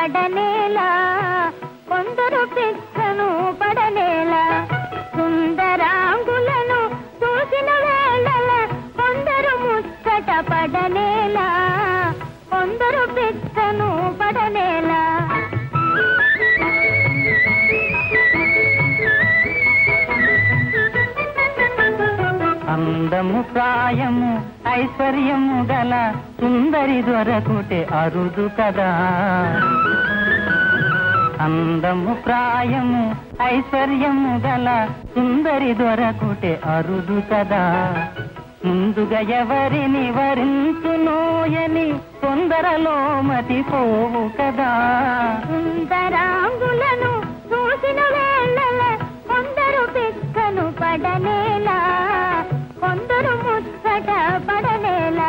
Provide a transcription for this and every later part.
పడనేలా కొందరు పిచ్చను పడనేలా సుందరాంగులను చూసిన వేళల కొందరు ముచ్చట పడనేలా కొందరు పిచ్చను పడనేలా అందము ప్రాయము ఐశ్వర్యము గల సుందరి దొరకుటే అరుదు కదా అందము ప్రాయము ఐశ్వర్యము గల సుందరి దొరకుటే అరుదు కదా ముందుగా ఎవరిని వరించునోయని తొందరలో మతిపోవు కదా సుందరాంగులను చూసిన వేళల కొందరు పిక్కను పడనేలా కొందరు ముచ్చట పడనేలా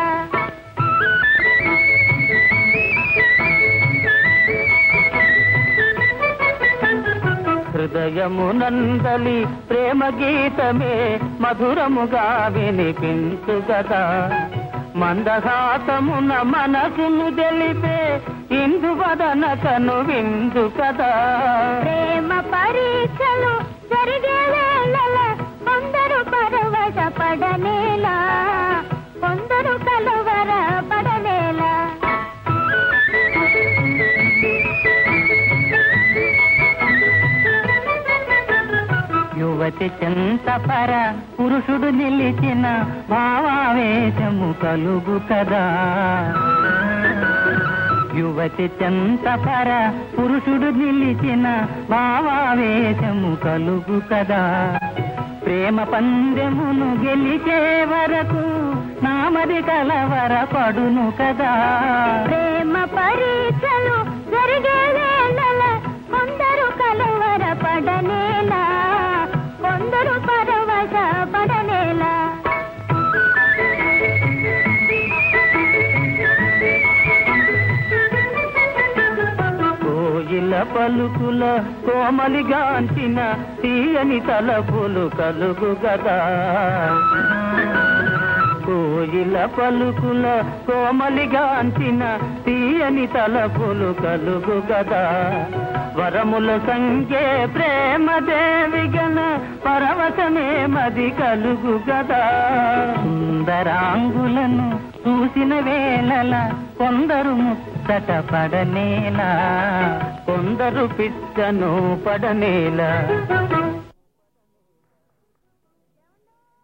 హృదయము నందలి ప్రేమ గీతమే మధురముగా వినిపించు గదా మందహాసమున మనసును తెలిపే ఇందువదన కను విందు కదా ప్రేమ పరీక్షలు జరిగే వేళల కొందరు పరవశ పడనేలా కొందరు కలవర పడనేలా యువతి చెంతపర పురుషుడు నిలిచిన భావావేశము కలుగు కదా యువతి చెంతపర పురుషుడు నిలిచిన భావావేశము కలుగు కదా ప్రేమ పందెమును గెలిచే వరకు నామది కలవర పడును కదా ప్రేమ పరీక్షలు జరిగే వేళల కొందరు కలవర పడనేలా కొందరు పరవశ పడనేలా కోయిల పలుకుల కోమలిగాంచిన తీయని తలపులు కలుగు గదా కోయిల పలుకుల కోమలిగాంచిన తీయని తలపులు కలుగు గదా వరముల సంఖ్యే ప్రేమ దేవిగన పరవశమే మది కలుగు గదా సుందరాంగులను చూసిన వేళల కొందరు ముచ్చట పడనేలా కొందరు పిచ్చను పడనేలా